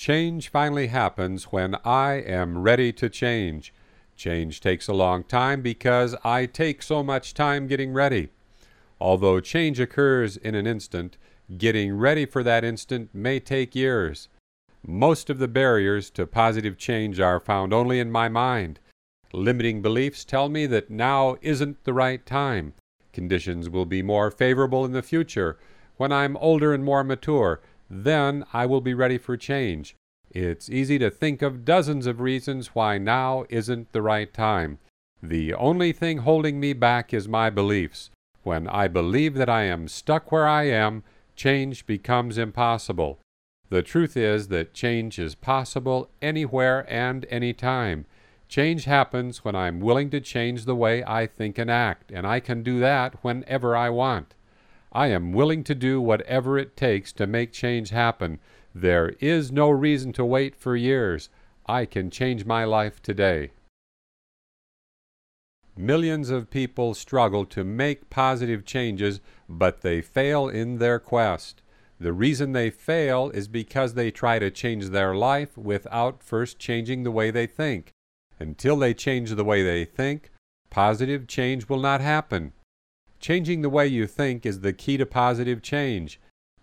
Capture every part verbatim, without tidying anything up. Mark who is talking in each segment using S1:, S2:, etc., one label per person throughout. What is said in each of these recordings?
S1: Change finally happens when I am ready to change. Change takes a long time because I take so much time getting ready. Although change occurs in an instant, getting ready for that instant may take years. Most of the barriers to positive change are found only in my mind. Limiting beliefs tell me that now isn't the right time. Conditions will be more favorable in the future. When I'm older and more mature, then I will be ready for change. It's easy to think of dozens of reasons why now isn't the right time. The only thing holding me back is my beliefs. When I believe that I am stuck where I am, change becomes impossible. The truth is that change is possible anywhere and anytime. Change happens when I'm willing to change the way I think and act, and I can do that whenever I want. I am willing to do whatever it takes to make change happen. There is no reason to wait for years. I can change my life today. Millions of people struggle to make positive changes, but they fail in their quest. The reason they fail is because they try to change their life without first changing the way they think. Until they change the way they think, positive change will not happen. Changing the way you think is the key to positive change.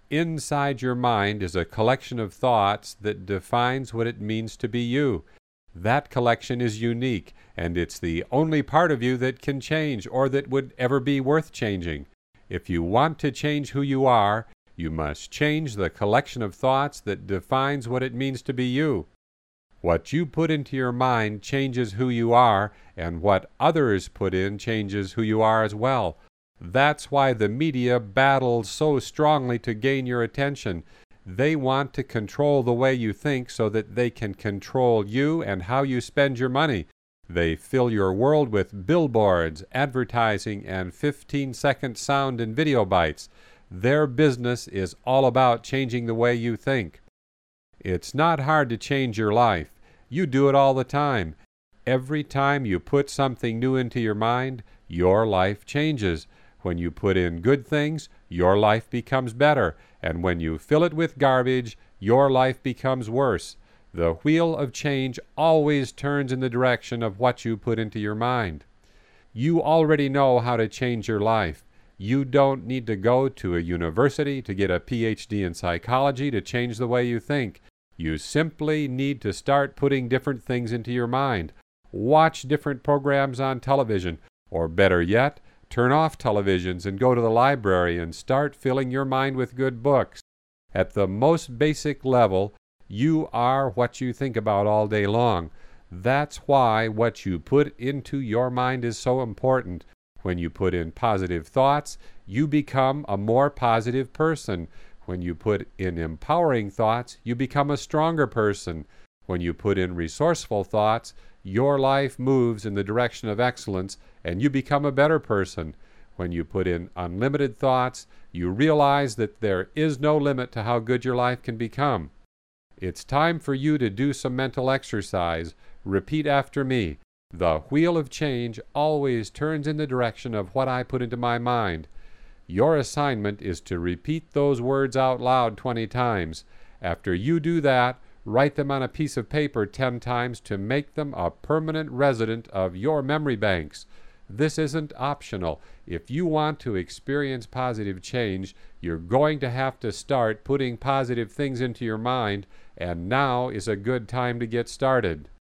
S1: Inside your mind is a collection of thoughts that defines what it means to be you. That collection is unique, and it's the only part of you that can change or that would ever be worth changing. If you want to change who you are, you must change the collection of thoughts that defines what it means to be you. What you put into your mind changes who you are, and what others put in changes who you are as well. That's why the media battles so strongly to gain your attention. They want to control the way you think so that they can control you and how you spend your money. They fill your world with billboards, advertising, and fifteen-second sound and video bites. Their business is all about changing the way you think. It's not hard to change your life. You do it all the time. Every time you put something new into your mind, your life changes. When you put in good things, your life becomes better. And when you fill it with garbage, your life becomes worse. The wheel of change always turns in the direction of what you put into your mind. You already know how to change your life. You don't need to go to a university to get a P H D in psychology to change the way you think. You simply need to start putting different things into your mind. Watch different programs on television, or better yet, turn off televisions and go to the library and start filling your mind with good books. At the most basic level, you are what you think about all day long. That's why what you put into your mind is so important. When you put in positive thoughts, you become a more positive person. When you put in empowering thoughts, you become a stronger person. When you put in resourceful thoughts, your life moves in the direction of excellence and you become a better person. When you put in unlimited thoughts, you realize that there is no limit to how good your life can become. It's time for you to do some mental exercise. Repeat after me. The wheel of change always turns in the direction of what I put into my mind. Your assignment is to repeat those words out loud twenty times. After you do that, write them on a piece of paper ten times to make them a permanent resident of your memory banks. This isn't optional. If you want to experience positive change, you're going to have to start putting positive things into your mind, and now is a good time to get started.